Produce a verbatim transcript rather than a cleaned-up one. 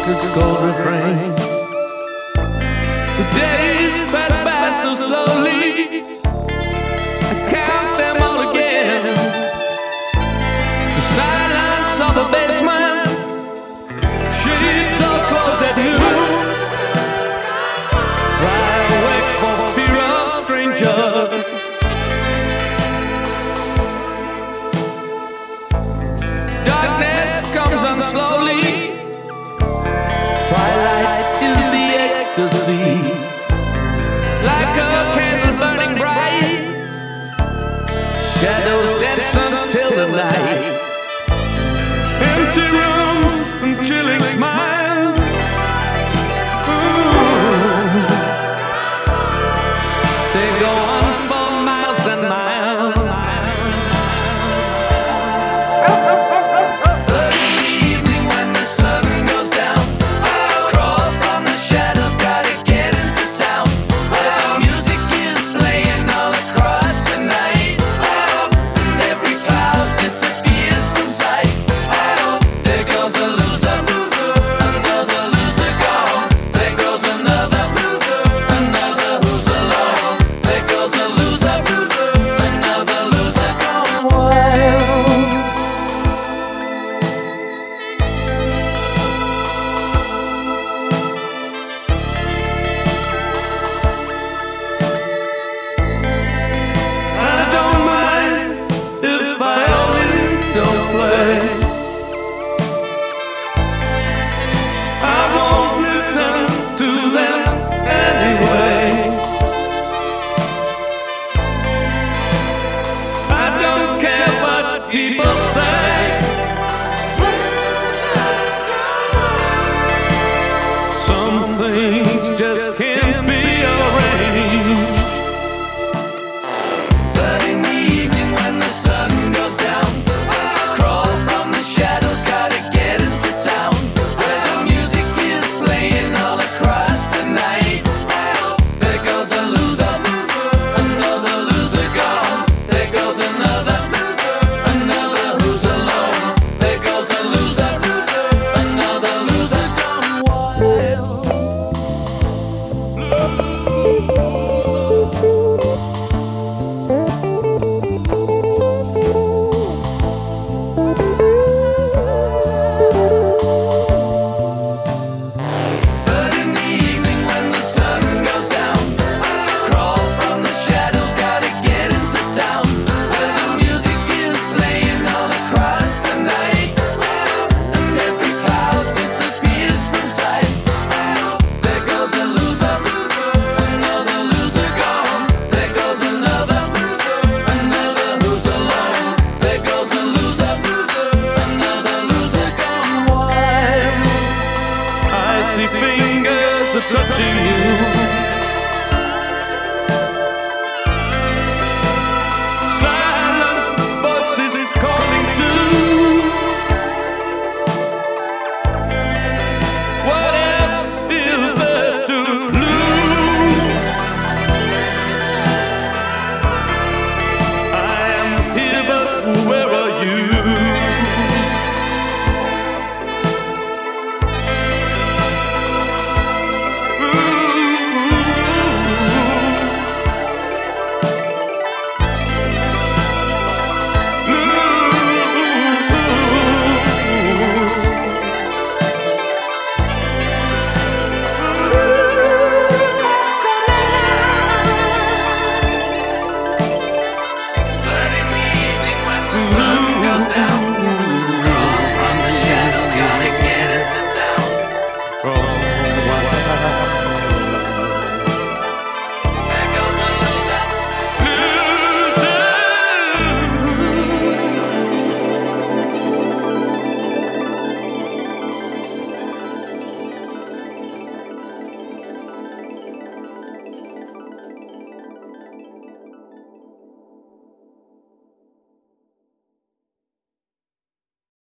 this cold refrain. The days pass by so slowly, I count them all again. The silence of a basement, sheets so closed at noon. Wide awake for fear of strangers. Darkness comes on slowly. Twilight is the ecstasy, like a candle burning bright. Shadows dance until the night. Empty rooms and chilling smiles. Ooh. They go on for miles and miles. People say some things just can't be arranged. But in the evening when the sun goes down, crawl from the shadows, gotta get into town, where the music is playing all across the night. There goes a loser, another loser gone. There goes another. See fingers are touching you.